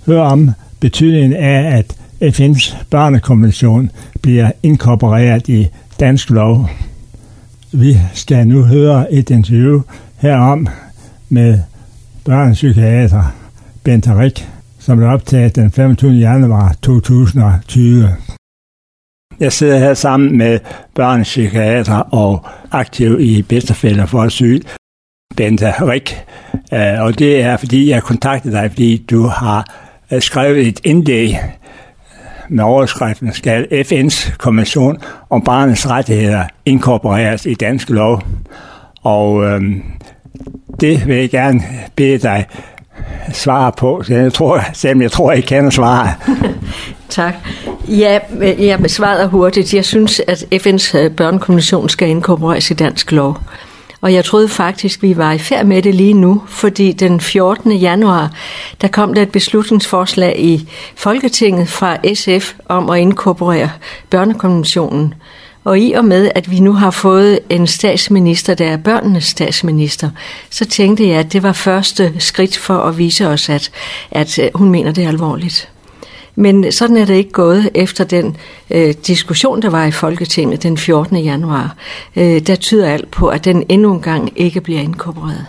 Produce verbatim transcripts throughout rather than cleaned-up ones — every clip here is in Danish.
høre om betydningen af, at F N's børnekonvention bliver inkorporeret i dansk lov. Vi skal nu høre et interview herom med børnepsykiater Bente Rik, som blev optaget den femogtyvende januar to tusind og tyve. Jeg sidder her sammen med børnepsykiater og aktiv i Bedsteforældre for Asyl, Bente Rik. Og det er, fordi jeg kontaktede dig, fordi du har skrevet et indlæg med overskriften skal F N's konvention om barnets rettigheder inkorporeres i dansk lov. Og øhm, det vil jeg gerne bede dig svare på, jeg tror, selvom jeg tror, jeg kender svaret. Tak. Ja, jeg besvarer hurtigt. Jeg synes, at F N's børnekonvention skal inkorporeres i dansk lov. Og jeg troede faktisk, vi var i færd med det lige nu, fordi den fjortende januar, der kom der et beslutningsforslag i Folketinget fra S F om at inkorporere børnekonventionen. Og i og med, at vi nu har fået en statsminister, der er børnenes statsminister, så tænkte jeg, at det var første skridt for at vise os, at, at hun mener det alvorligt. Men sådan er det ikke gået efter den øh, diskussion, der var i Folketinget den fjortende januar. Øh, der tyder alt på, at den endnu en gang ikke bliver inkorporeret.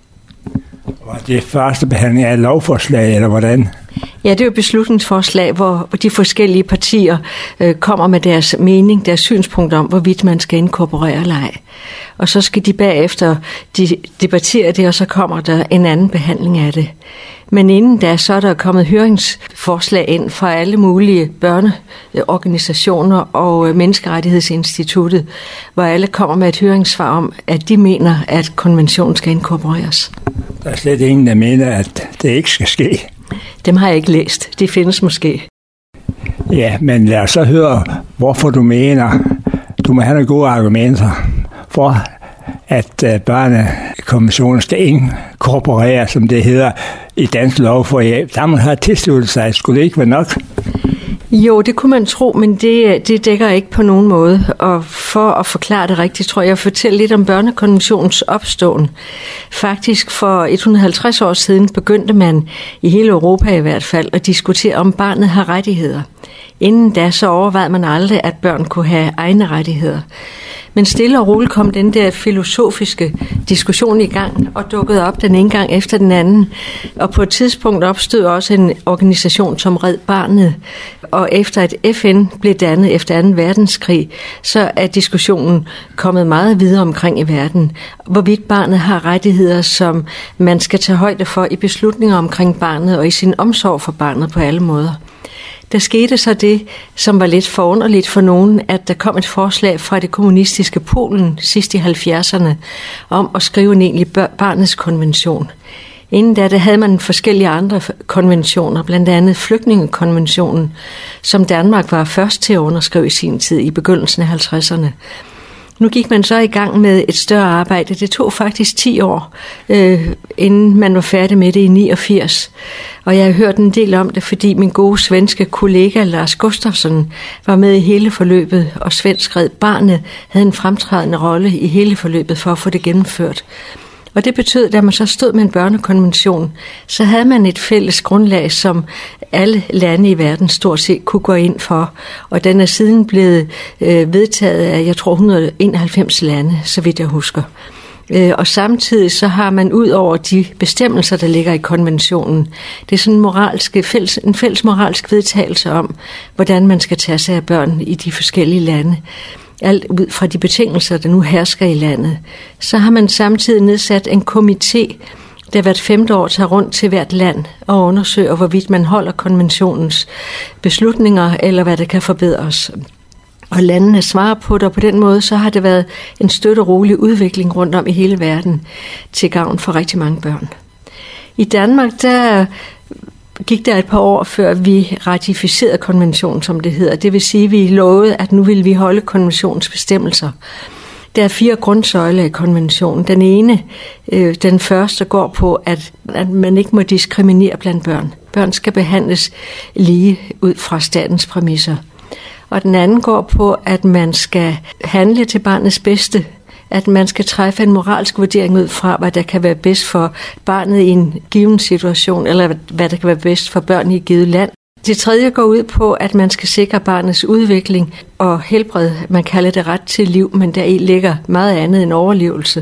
Var det første behandling af lovforslag, eller hvordan? Ja, det er jo et beslutningsforslag, hvor de forskellige partier øh, kommer med deres mening, deres synspunkt om, hvorvidt man skal inkorporere eller ej. Og så skal de bagefter de debattere det, og så kommer der en anden behandling af det. Men inden da, så er der kommet høringsforslag ind fra alle mulige børneorganisationer og Menneskerettighedsinstituttet, hvor alle kommer med et høringssvar om, at de mener, at konventionen skal inkorporeres. Der er slet ingen, der mener, at det ikke skal ske. Dem har jeg ikke læst. De findes måske. Ja, men lad os så høre, hvorfor du mener, du må have nogle gode argumenter for, at uh, børnekonventionen skal inkorporeres, som det hedder, i dansk lov, for der man har tilsluttet sig. Skulle det ikke være nok? Jo, det kunne man tro, men det, det dækker ikke på nogen måde. Og for at forklare det rigtigt, tror jeg, jeg fortæller lidt om børnekonventionens opståen. Faktisk for et hundrede og halvtreds år siden begyndte man, i hele Europa i hvert fald, at diskutere, om barnet har rettigheder. Inden da så overvejede man aldrig, at børn kunne have egne rettigheder. Men stille og roligt kom den der filosofiske diskussion i gang og dukkede op den ene gang efter den anden. Og på et tidspunkt opstod også en organisation som Red Barnet. Og efter at F N blev dannet efter anden verdenskrig, så er diskussionen kommet meget videre omkring i verden. Hvorvidt barnet har rettigheder, som man skal tage højde for i beslutninger omkring barnet og i sin omsorg for barnet på alle måder. Der skete så det, som var lidt forunderligt for nogen, at der kom et forslag fra det kommunistiske Polen sidst i halvfjerdserne om at skrive en egentlig barnets konvention. Inden da det havde man forskellige andre konventioner, blandt andet flygtningekonventionen, som Danmark var først til at underskrive i sin tid i begyndelsen af halvtredserne. Nu gik man så i gang med et større arbejde. Det tog faktisk ti år, øh, inden man var færdig med det i niogfirs. Og jeg har hørt en del om det, fordi min gode svenske kollega Lars Gustafsson var med i hele forløbet, og Svensk Red Barnet havde en fremtrædende rolle i hele forløbet for at få det gennemført. Og det betød, at da man så stod med en børnekonvention, så havde man et fælles grundlag, som alle lande i verden stort set kunne gå ind for. Og den er siden blevet øh, vedtaget af, jeg tror, et hundrede og enoghalvfems lande, så vidt jeg husker. Øh, og samtidig så har man ud over de bestemmelser, der ligger i konventionen, det er sådan en, moralske, fælles, en fælles moralsk vedtagelse om, hvordan man skal tage sig af børn i de forskellige lande. Alt ud fra de betingelser, der nu hersker i landet. Så har man samtidig nedsat en komité, der hvert femte år tager rundt til hvert land og undersøger, hvorvidt man holder konventionens beslutninger, eller hvad der kan forbedres. Og landene svarer på det, og på den måde så har det været en støt og rolig udvikling rundt om i hele verden til gavn for rigtig mange børn. I Danmark, der gik der et par år, før vi ratificerede konventionen, som det hedder. Det vil sige, at vi lovede, at nu ville vi holde konventionens bestemmelser. Der er fire grundsøjler i konventionen. Den ene, øh, den første, går på, at, at man ikke må diskriminere blandt børn. Børn skal behandles lige ud fra statens præmisser. Og den anden går på, at man skal handle til barnets bedste. at man skal træffe en moralsk vurdering ud fra, hvad der kan være bedst for barnet i en given situation, eller hvad der kan være bedst for børn i et givet land. Det tredje går ud på, at man skal sikre barnets udvikling og helbred. Man kalder det ret til liv, men deri ligger meget andet end overlevelse.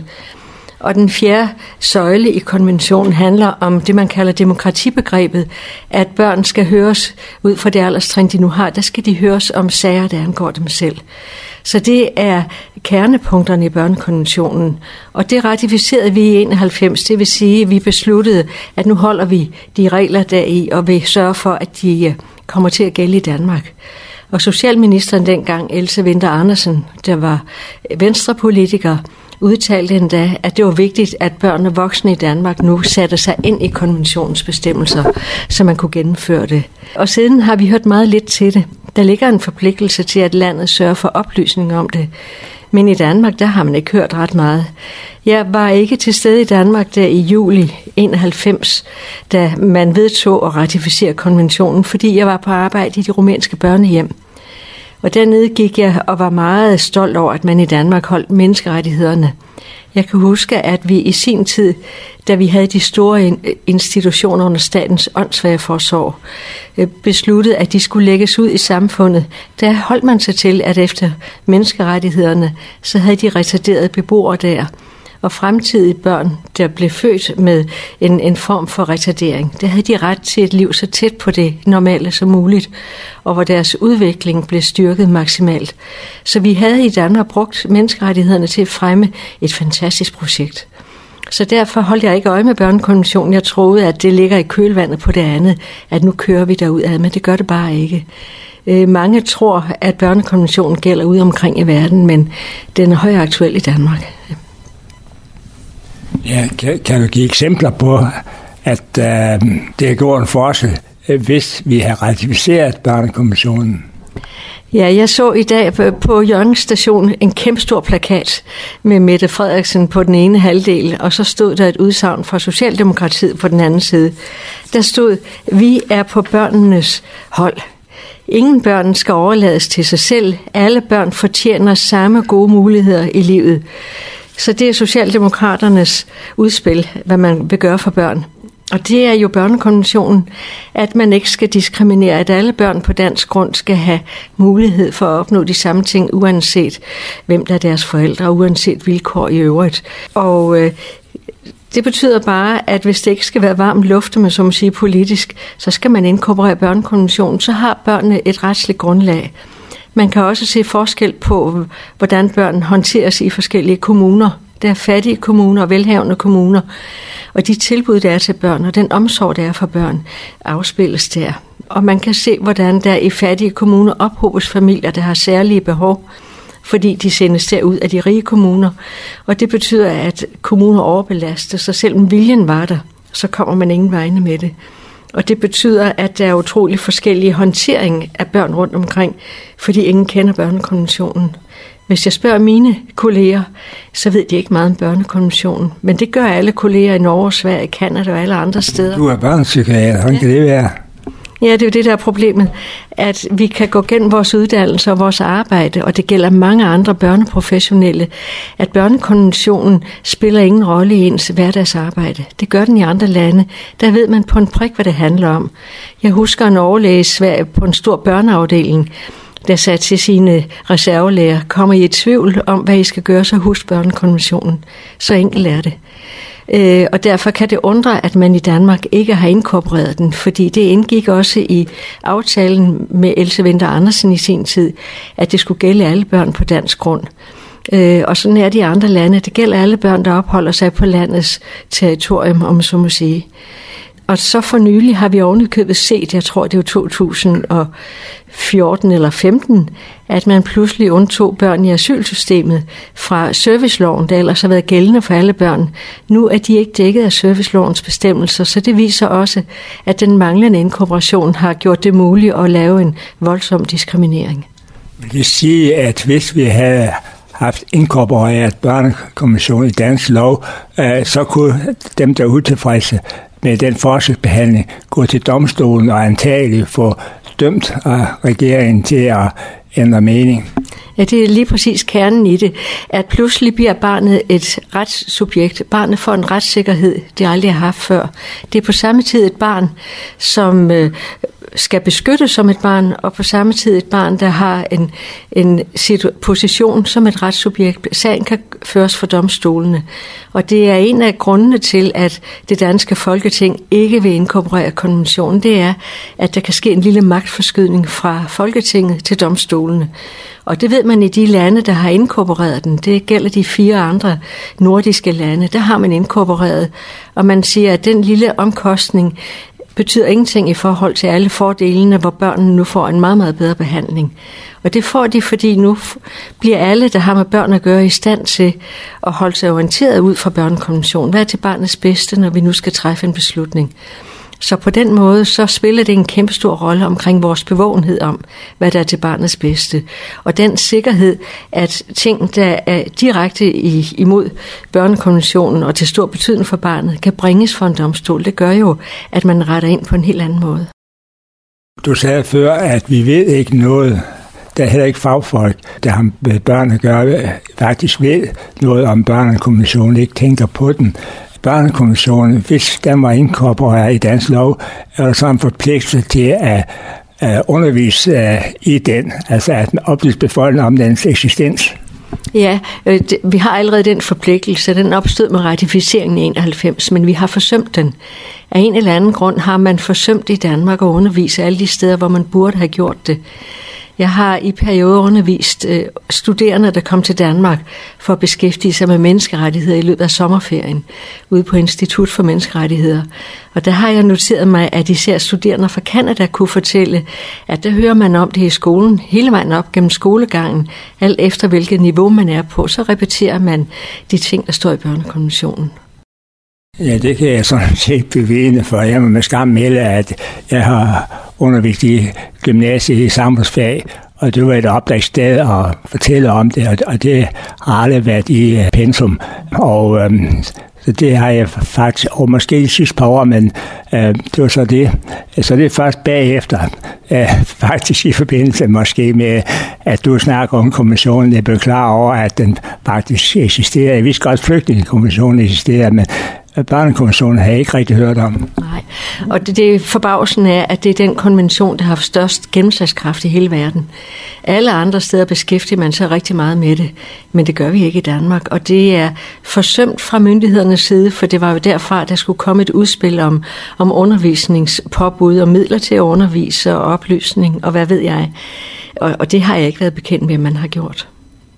Og den fjerde søjle i konventionen handler om det, man kalder demokratibegrebet, at børn skal høres ud fra det alderstrin, de nu har. Der skal de høres om sager, der angår dem selv. Så det er kernepunkterne i børnekonventionen. Og det ratificerede vi i enoghalvfems. Det vil sige, at vi besluttede, at nu holder vi de regler deri, og vil sørge for, at de kommer til at gælde i Danmark. Og socialministeren dengang, Else Winther Andersen, der var venstrepolitiker, udtalte endda, at det var vigtigt, at børn og voksne i Danmark nu satte sig ind i konventionens bestemmelser, så man kunne gennemføre det. Og siden har vi hørt meget lidt til det. Der ligger en forpligtelse til, at landet sørger for oplysning om det. Men i Danmark, der har man ikke hørt ret meget. Jeg var ikke til stede i Danmark der i juli enoghalvfems, da man vedtog at ratificere konventionen, fordi jeg var på arbejde i de rumænske børnehjem. Og dernede gik jeg og var meget stolt over, at man i Danmark holdt menneskerettighederne. Jeg kan huske, at vi i sin tid, da vi havde de store institutioner under statens åndssvageforsorg, besluttede, at de skulle lægges ud i samfundet. Der holdt man sig til, at efter menneskerettighederne, så havde de retarderede beboere der. Og fremtidige børn, der blev født med en, en form for retardering, der havde de ret til et liv så tæt på det normale som muligt, og hvor deres udvikling blev styrket maksimalt. Så vi havde i Danmark brugt menneskerettighederne til at fremme et fantastisk projekt. Så derfor holdt jeg ikke øje med børnekonventionen. Jeg troede, at det ligger i kølvandet på det andet, at nu kører vi derudad, men det gør det bare ikke. Mange tror, at børnekonventionen gælder ude omkring i verden, men den er højaktuel i Danmark. Ja, kan, kan du give eksempler på, at uh, det er gjort en forskel, hvis vi har ratificeret børnekonventionen? Ja, jeg så i dag på Hjørring Station en kæmpestor plakat med Mette Frederiksen på den ene halvdel, og så stod der et udsagn fra Socialdemokratiet på den anden side. Der stod, vi er på børnenes hold. Ingen børn skal overlades til sig selv. Alle børn fortjener samme gode muligheder i livet. Så det er Socialdemokraternes udspil, hvad man vil gøre for børn. Og det er jo børnekonventionen, at man ikke skal diskriminere, at alle børn på dansk grund skal have mulighed for at opnå de samme ting, uanset hvem der er deres forældre, uanset vilkår i øvrigt. Og øh, det betyder bare, at hvis det ikke skal være varmt luft, man så må sige politisk, så skal man inkorporere børnekonventionen, så har børnene et retsligt grundlag. Man kan også se forskel på, hvordan børn håndteres i forskellige kommuner. Der er fattige kommuner og velhavende kommuner, og de tilbud, der er til børn, og den omsorg, der er for børn, afspilles der. Og man kan se, hvordan der i fattige kommuner ophobes familier, der har særlige behov, fordi de sendes derud af de rige kommuner. Og det betyder, at kommuner overbelaster, så selvom viljen var der, så kommer man ingen vegne med det. Og det betyder, at der er utrolig forskellige håndtering af børn rundt omkring, fordi ingen kender børnekonventionen. Hvis jeg spørger mine kolleger, så ved de ikke meget om børnekonventionen. Men det gør alle kolleger i Norge, Sverige, Canada og alle andre steder. Du er børnepsykiater, hvordan kan det være? Ja, det er jo det, der er problemet, at vi kan gå gennem vores uddannelse og vores arbejde, og det gælder mange andre børneprofessionelle, at børnekonventionen spiller ingen rolle i ens hverdagsarbejde. Det gør den i andre lande. Der ved man på en prik, hvad det handler om. Jeg husker en overlæge i Sverige på en stor børneafdeling, der sagde til sine reservelæger, kommer I i tvivl om, hvad I skal gøre, så husk børnekonventionen. Så enkelt er det. Øh, og derfor kan det undre, at man i Danmark ikke har inkorporeret den, fordi det indgik også i aftalen med Else Winther Andersen i sin tid, at det skulle gælde alle børn på dansk grund. Øh, og sådan er det i andre lande. Det gælder alle børn, der opholder sig på landets territorium, om man så må sige. Og så for nylig har vi ovenikøbet set, jeg tror det var to tusind og fjorten eller femten, at man pludselig undtog børn i asylsystemet fra serviceloven, der ellers har været gældende for alle børn. Nu er de ikke dækket af servicelovens bestemmelser, så det viser også, at den manglende inkorporation har gjort det muligt at lave en voldsom diskriminering. Vil det sige, at hvis vi havde haft inkorporeret børnekonventionen i dansk lov, så kunne dem, der er utilfredse med den forskelsbehandling, gå til domstolen og antageligt få dømt af regeringen til at ændre mening? Ja, det er lige præcis kernen i det, at pludselig bliver barnet et retssubjekt. Barnet får en retssikkerhed, det aldrig har haft før. Det er på samme tid et barn, som øh, skal beskyttes som et barn, og på samme tid et barn, der har en, en position som et retssubjekt. Sagen kan føres for domstolene. Og det er en af grundene til, at det danske Folketing ikke vil inkorporere konventionen. Det er, at der kan ske en lille magtforskydning fra Folketinget til domstolene. Og det ved man i de lande, der har inkorporeret den. Det gælder de fire andre nordiske lande. Der har man inkorporeret, og man siger, at den lille omkostning betyder ingenting i forhold til alle fordelene, hvor børnene nu får en meget, meget bedre behandling. Og det får de, fordi nu bliver alle, der har med børn at gøre, i stand til at holde sig orienteret ud fra børnekonventionen. Hvad er til barnets bedste, når vi nu skal træffe en beslutning? Så på den måde, så spiller det en kæmpe stor rolle omkring vores bevågenhed om, hvad der er til barnets bedste. Og den sikkerhed, at ting, der er direkte imod børnekonventionen og til stor betydning for barnet, kan bringes for en domstol, det gør jo, at man retter ind på en helt anden måde. Du sagde før, at vi ved ikke noget. Der er heller ikke fagfolk, der har med børn at gøre, faktisk ved noget om børnekonventionen, ikke tænker på den. Børnekonventionen, hvis den var inkorporeret i dansk lov, er der så en forpligtelse til at, at undervise uh, i den, altså at oplyse befolkningen om dens eksistens. Ja, øh, det, vi har allerede den forpligtelse. Den opstod med ratificeringen i enoghalvfems, men vi har forsømt den. Af en eller anden grund har man forsømt i Danmark at undervise alle de steder, hvor man burde have gjort det. Jeg har i perioder undervist øh, studerende, der kom til Danmark for at beskæftige sig med menneskerettigheder i løbet af sommerferien ude på Institut for Menneskerettigheder. Og der har jeg noteret mig, at især studerende fra Canada kunne fortælle, at der hører man om det i skolen hele vejen op gennem skolegangen, alt efter hvilket niveau man er på, så repeterer man de ting, der står i børnekonventionen. Ja, det kan jeg sådan set bevidne, for jeg må med skam melde, at jeg har undervist i gymnasiet i samfundsfag, og det var et oplagssted at fortælle om det, og det har aldrig været i pensum. Og øhm, så det har jeg faktisk, og måske de sidste par år, men øh, det var så det. Så det er først bagefter, øh, faktisk i forbindelse måske med, at du snakker om konventionen, jeg blev klar over, at den faktisk eksisterer. Jeg vidste godt, at flygtningekonventionen eksisterer, men børnekonventionen har jeg ikke rigtig hørt om. Nej, og det, det forbavsende er, at det er den konvention, der har størst gennemslagskraft i hele verden. Alle andre steder beskæftiger man sig rigtig meget med det, men det gør vi ikke i Danmark. Og det er forsømt fra myndighedernes side, for det var jo derfra, der skulle komme et udspil om, om undervisningspåbud og midler til at undervise og oplysning, og hvad ved jeg. Og, og det har jeg ikke været bekendt med, at man har gjort.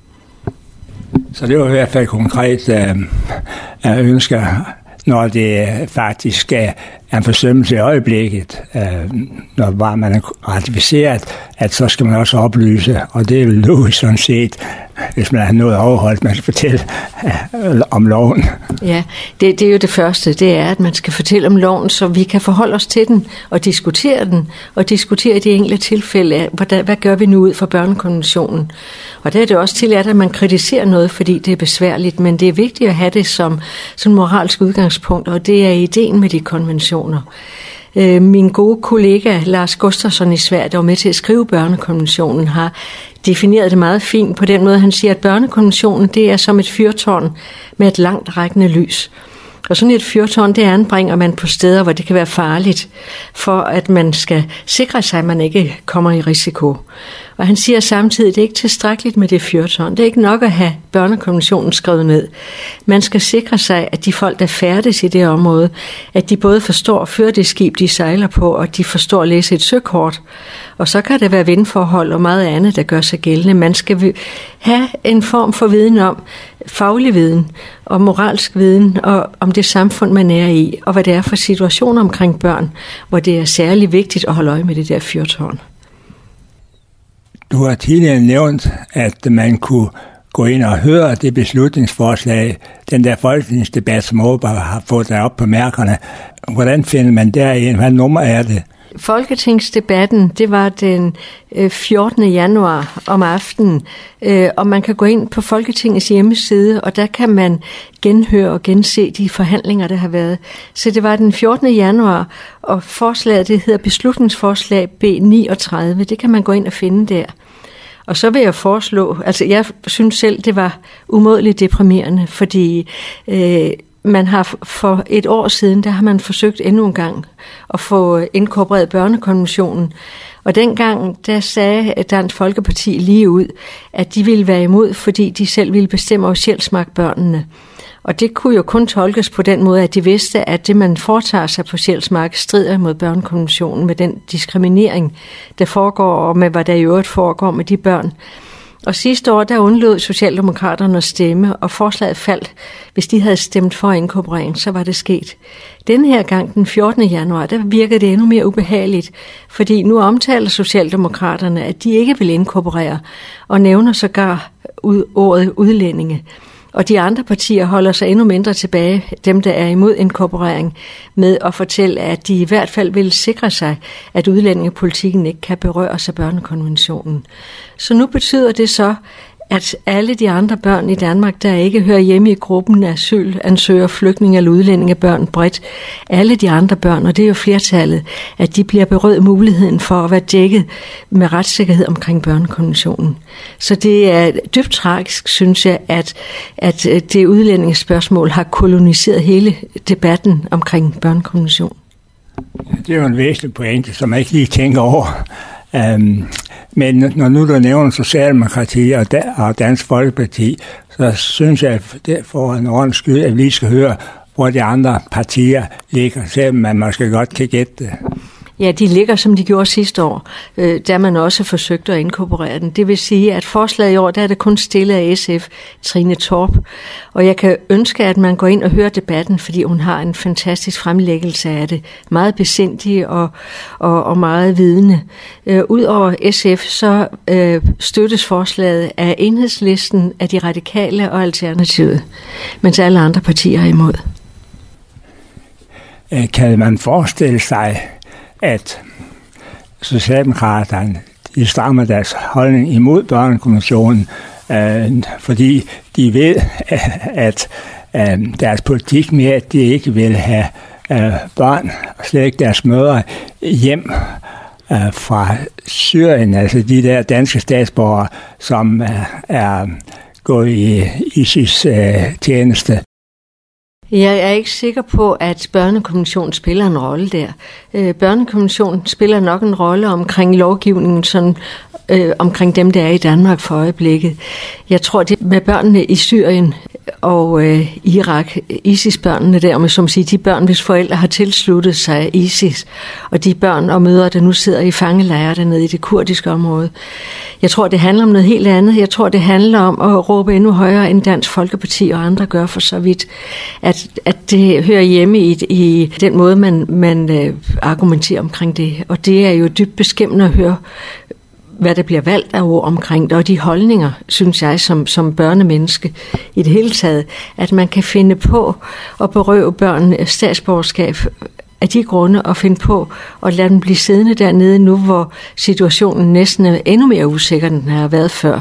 Så det var i hvert fald konkret øh, at ønske, når det faktisk er en forsømmelse i øjeblikket, øh, når man er ratificeret, at så skal man også oplyse, og det er vel logisk sådan set, hvis man har noget overholdt, man skal fortælle øh, om loven. Ja, det, det er jo det første, det er, at man skal fortælle om loven, så vi kan forholde os til den og diskutere den, og diskutere de enkelte tilfælde, hvordan, hvad gør vi nu ud fra børnekonventionen. Og der er det også tilladt, at man kritiserer noget, fordi det er besværligt, men det er vigtigt at have det som, som moralsk udgangspunkt, og det er ideen med de konventioner. Min gode kollega Lars Gustafsson i Sverige, der var med til at skrive børnekonventionen, har defineret det meget fint på den måde, han siger, at børnekonventionen det er som et fyrtårn med et langt rækkende lys. Og sådan et fyrtårn, det anbringer man på steder, hvor det kan være farligt, for at man skal sikre sig, at man ikke kommer i risiko. Og han siger samtidig, at det er ikke tilstrækkeligt med det fyrtårn. Det er ikke nok at have børnekonventionen skrevet ned. Man skal sikre sig, at de folk, der færdes i det område, at de både forstår at føre det skib, de sejler på, og de forstår at læse et søkort. Og så kan det være vindforhold og meget andet, der gør sig gældende. Man skal have en form for viden om, faglig viden og moralsk viden, og om det samfund, man er i, og hvad det er for situationer omkring børn, hvor det er særlig vigtigt at holde øje med det der fyrtårn. Du har tidligere nævnt, at man kunne gå ind og høre det beslutningsforslag, den der folketingsdebat, som Åberg har fået der op på mærkerne. Hvordan finder man derind? Hvad nummer er det? Folketingsdebatten, det var den fjortende januar om aftenen, og man kan gå ind på Folketingets hjemmeside, og der kan man genhøre og gense de forhandlinger, der har været. Så det var den fjortende januar, og forslaget, det hedder beslutningsforslag B niogtredive, det kan man gå ind og finde der. Og så vil jeg foreslå, altså jeg synes selv, det var umådeligt deprimerende, fordi øh, man har for et år siden, der har man forsøgt endnu en gang at få inkorporeret børnekonventionen. Og dengang, der sagde Dansk Folkeparti lige ud, at de ville være imod, fordi de selv ville bestemme over Sjælsmark-børnene. Og det kunne jo kun tolkes på den måde, at de vidste, at det, man foretager sig på Sjælsmark, strider imod børnekonventionen med den diskriminering, der foregår, og med hvad der i øvrigt foregår med de børn. Og sidste år, der undlod Socialdemokraterne at stemme, og forslaget faldt. Hvis de havde stemt for inkorporering, så var det sket. Denne her gang, den fjortende januar, der virkede det endnu mere ubehageligt, fordi nu omtaler Socialdemokraterne, at de ikke vil inkorporere, og nævner sågar ud, ordet udlændinge. Og de andre partier holder sig endnu mindre tilbage, dem der er imod inkorporering, med at fortælle, at de i hvert fald vil sikre sig, at udlændingepolitikken ikke kan berøres af børnekonventionen. Så nu betyder det så, at alle de andre børn i Danmark, der ikke hører hjemme i gruppen af asylansøgere, flygtninge eller udlændingebørn bredt, alle de andre børn, og det er jo flertallet, at de bliver berøvet muligheden for at være dækket med retssikkerhed omkring børnekonventionen. Så det er dybt tragisk, synes jeg, at, at det udlændingespørgsmål har koloniseret hele debatten omkring børnekonventionen. Det er jo en væsentlig pointe, som man ikke lige tænker over. Um, men når nu du nævner Socialdemokrati og, da, og Dansk Folkeparti, så synes jeg, at det for en ordentlig skyld, at vi lige skal høre, hvor de andre partier ligger, selvom man måske godt kan gætte det. Ja, de ligger, som de gjorde sidste år, øh, da man også forsøgte at inkorporere den. Det vil sige, at forslaget i år, der er det kun stillet af S F, Trine Torp. Og jeg kan ønske, at man går ind og hører debatten, fordi hun har en fantastisk fremlæggelse af det. Meget besindig og, og, og meget vidende. Øh, Udover S F, så øh, støttes forslaget af Enhedslisten, af de radikale og Alternativet, mens alle andre partier er imod. Kan man forestille sig, at Socialdemokraterne de strammer deres holdning imod børnekonventionen, øh, fordi de ved, at øh, deres politik med, at de ikke vil have øh, børn, og slet ikke deres mødre, hjem øh, fra Syrien, altså de der danske statsborgere, som øh, er gået i ISIS øh, tjeneste. Jeg er ikke sikker på, at børnekonventionen spiller en rolle der. Øh, børnekonventionen spiller nok en rolle omkring lovgivningen, sådan, øh, omkring dem, der er i Danmark for øjeblikket. Jeg tror, det med børnene i Syrien og øh, Irak, ISIS-børnene der, med, som siger, de børn, hvis forældre har tilsluttet sig ISIS, og de børn og mødre, der nu sidder i fangelejre dernede i det kurdiske område. Jeg tror, det handler om noget helt andet. Jeg tror, det handler om at råbe endnu højere, end Dansk Folkeparti og andre gør for så vidt, at, at det hører hjemme i, i den måde, man, man øh, argumenterer omkring det. Og det er jo dybt beskæmmende at høre, hvad der bliver valgt af ord omkring det, og de holdninger, synes jeg, som, som børnemenneske i det hele taget, at man kan finde på at berøve børn statsborgerskab af de grunde, og finde på at lade dem blive siddende dernede nu, hvor situationen næsten er endnu mere usikker, end den har været før.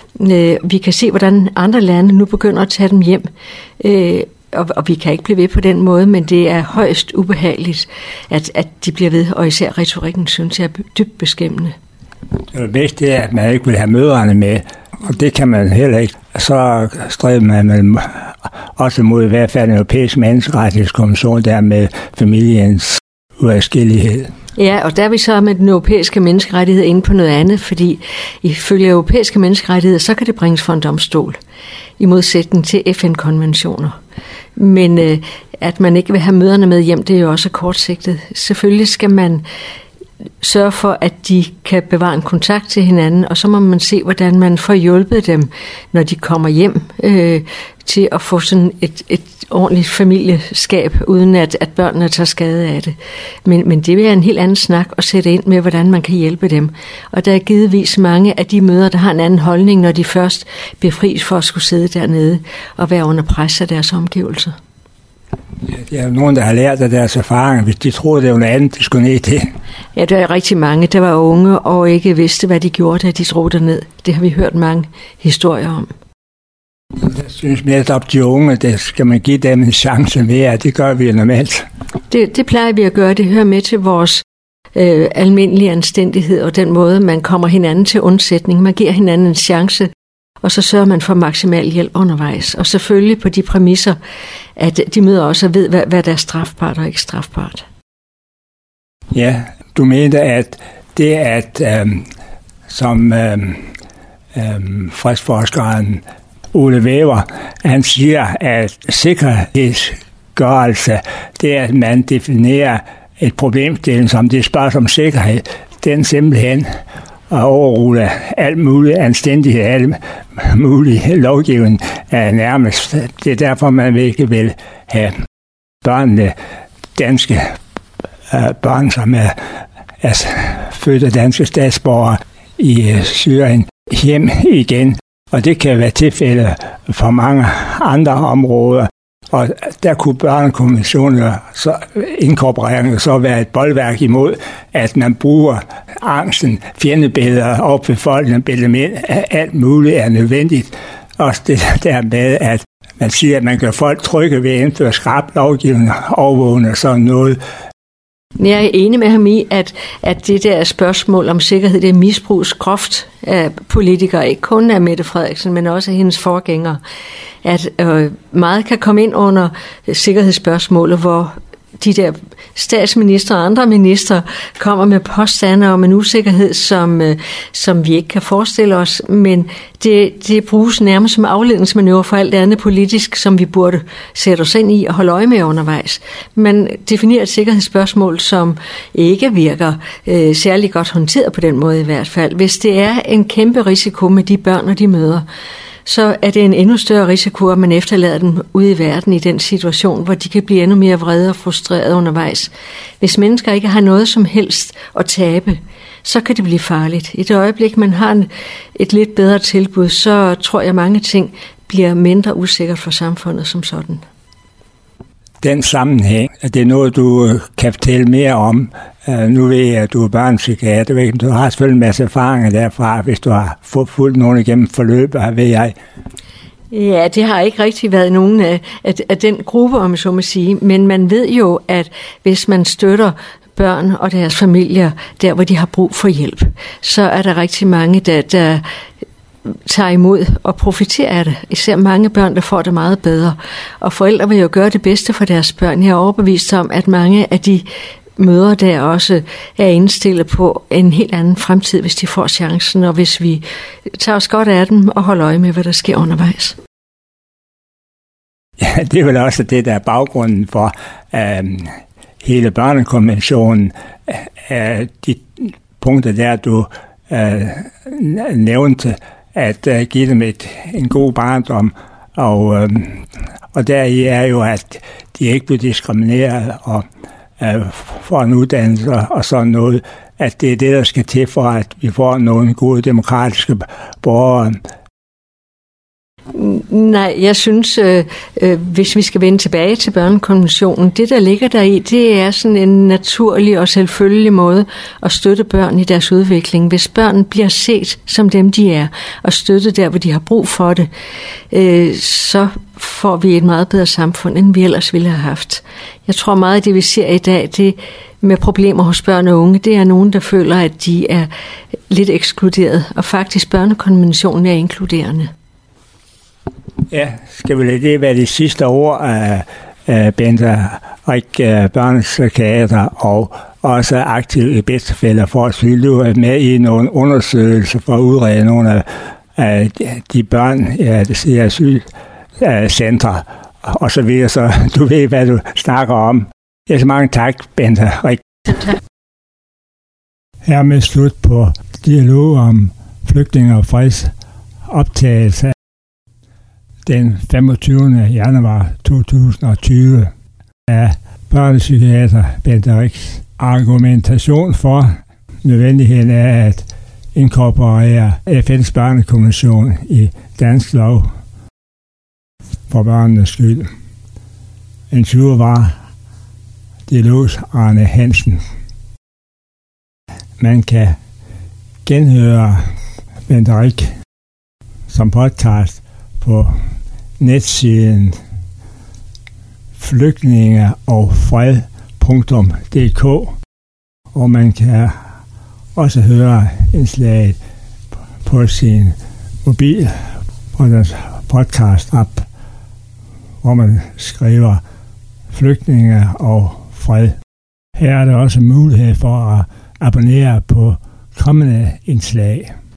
Vi kan se, hvordan andre lande nu begynder at tage dem hjem, og, og vi kan ikke blive ved på den måde, men det er højst ubehageligt, at, at de bliver ved, og især retorikken, synes jeg, er dybt beskæmmende. Det bedste er, at man ikke vil have mødrene med, og det kan man heller ikke. Så stræber man også mod i hvert fald en europæisk menneskerettighedskonvention, der med familiens uadskillighed. Ja, og der er vi så med den europæiske menneskerettighed inde på noget andet, fordi ifølge europæiske menneskerettigheder, så kan det bringes for en domstol, i modsætning til F N-konventioner. Men øh, at man ikke vil have mødrene med hjem, det er jo også kortsigtet. Selvfølgelig skal man sørge for, at de kan bevare en kontakt til hinanden, og så må man se, hvordan man får hjulpet dem, når de kommer hjem, øh, til at få sådan et, et ordentligt familieskab, uden at, at børnene tager skade af det. Men, men det vil være en helt anden snak at sætte ind med, hvordan man kan hjælpe dem. Og der er givetvis mange af de mødre, der har en anden holdning, når de først befries for at skulle sidde dernede og være under pres af deres omgivelser. Ja, det er jo nogen, der har lært af deres erfaringer, hvis de troede, det var noget andet, de skulle ned til. Ja, der er rigtig mange, der var unge og ikke vidste, hvad de gjorde, da de drog derned. Det har vi hørt mange historier om. Jeg synes netop, de unge, det skal man give dem en chance mere. Det gør vi normalt. Det, det plejer vi at gøre. Det hører med til vores øh, almindelig anstændighed og den måde, man kommer hinanden til undsætning. Man giver hinanden en chance, og så sørger man for maksimal hjælp undervejs. Og selvfølgelig på de præmisser, at de møder også og ved, hvad, hvad der er strafbart og ikke strafbart. Ja, du mente, at det, at øhm, som øhm, øhm, fredsforskeren Ole Weber, han siger, at sikkerhedsgørelse, det er, at man definerer et problemstilling, som det spørger om sikkerhed, den simpelthen at overrule alt muligt anstændighed, alt mulig lovgivning er nærmest. Det er derfor, man ikke vil have børnene, danske øh, børn, som er, er fødte danske statsborgere i øh, Syrien, hjem igen. Og det kan være tilfælde for mange andre områder. Og der kunne børnekonventionen så inkorporeringen så være et boldværk imod, at man bruger angsten, fjendebilleder og befolkningen billeder, alt muligt er nødvendigt. Også det der med, at man siger, at man gør folk trygge ved at indføre skrab lovgivning, overvågning og sådan noget. Jeg er enig med ham i, at, at det der spørgsmål om sikkerhed, det misbruges groft af politikere, ikke kun af Mette Frederiksen, men også af hendes forgængere. At øh, meget kan komme ind under sikkerhedsspørgsmålet, hvor de der statsminister og andre minister kommer med påstande om en usikkerhed, som, øh, som vi ikke kan forestille os, men det, det bruges nærmest som afledningsmanøvre for alt det andet politisk, som vi burde sætte os ind i og holde øje med undervejs. Man definerer et sikkerhedsspørgsmål, som ikke virker øh, særlig godt håndteret på den måde i hvert fald. Hvis det er en kæmpe risiko med de børn og de møder, så er det en endnu større risiko, at man efterlader dem ude i verden i den situation, hvor de kan blive endnu mere vrede og frustrerede undervejs. Hvis mennesker ikke har noget som helst at tabe, så kan det blive farligt. I det øjeblik, man har et lidt bedre tilbud, så tror jeg, at mange ting bliver mindre usikkert for samfundet som sådan. Den sammenhæng, at det er noget, du kan fortælle mere om. Uh, nu ved jeg, at du er børnepsykiater. Du har selvfølgelig en masse erfaringer derfra, hvis du har fulgt nogen igennem forløbet, ved jeg. Ja, det har ikke rigtig været nogen af, af, af den gruppe, om jeg så må sige. Men man ved jo, at hvis man støtter børn og deres familier, der hvor de har brug for hjælp, så er der rigtig mange, der, der tager imod og profiterer af det. Især mange børn, der får det meget bedre. Og forældre vil jo gøre det bedste for deres børn. Jeg er overbevist om, at mange af de mødre der også er indstillet på en helt anden fremtid, hvis de får chancen, og hvis vi tager os godt af dem og holder øje med, hvad der sker undervejs. Ja, det er vel også det, der er baggrunden for øh, hele børnekonventionen. Øh, de punkter der, du øh, nævnte, at uh, give dem et, en god barndom, og, øhm, og deri er jo, at de ikke bliver diskrimineret og øh, får en uddannelse og sådan noget, at det er det, der skal til for, at vi får nogle gode demokratiske borgere. Nej, jeg synes, øh, øh, hvis vi skal vende tilbage til børnekonventionen, det der ligger deri, det er sådan en naturlig og selvfølgelig måde at støtte børn i deres udvikling. Hvis børn bliver set som dem, de er, og støttet der, hvor de har brug for det, øh, så får vi et meget bedre samfund, end vi ellers ville have haft. Jeg tror meget af det, vi ser i dag, det med problemer hos børn og unge, det er nogen, der føler, at de er lidt ekskluderet, og faktisk børnekonventionen er inkluderende. Ja, skal vi lade det være de sidste ord af, af Bente Rik, børnepsykiater, og også aktiv i Bedstefælder for at sige, med i nogle undersøgelser for at udrede nogle af, af de børn, ja, det siger asylcentre og så videre, så du ved, hvad du snakker om. Ja, så mange tak, Bente Rik. Hermed slut på dialog om flygtninge og freds optagelse den femogtyvende januar to tusind og tyve af børnepsykiater Bente Riks argumentation for nødvendigheden af at inkorporere F N's børnekonvention i dansk lov for børnenes skyld. En tyver var dialogs Arne Hansen. Man kan genhøre Bente Rik som podcast på netsiden flygtninge og fred punktum d k, og man kan også høre indslaget på sin mobil på deres podcast-app, hvor man skriver flygtninge og fred. Her er der også mulighed for at abonnere på kommende indslag.